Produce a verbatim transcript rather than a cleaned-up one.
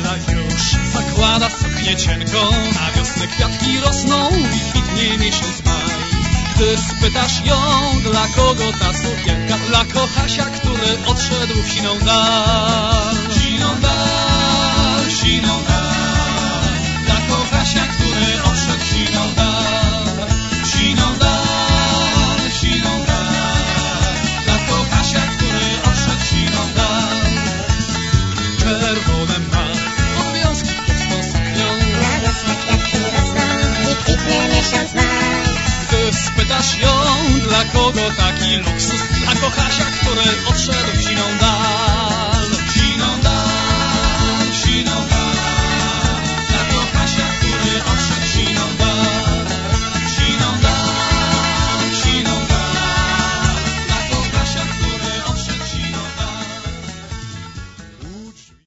Ona już zakłada suknię cienką, na wiosnę kwiatki rosną i kwitnie miesiąc maj. Gdy spytasz ją, dla kogo ta sukienka, dla kochasia, który odszedł w siną dal. Siną dal, siną dal, dla kochasia, który odszedł w siną dal. Siną dal, siną dal, dla kochasia, który odszedł w siną dal. Czerwone ma obowiązki pod tą suknią, na wiosnę kwiatki rosną i kwitnie miesiąc maj. gdy spytasz ją, dla kogo taki luksus, dla kochasia, który odszedł w siną dal.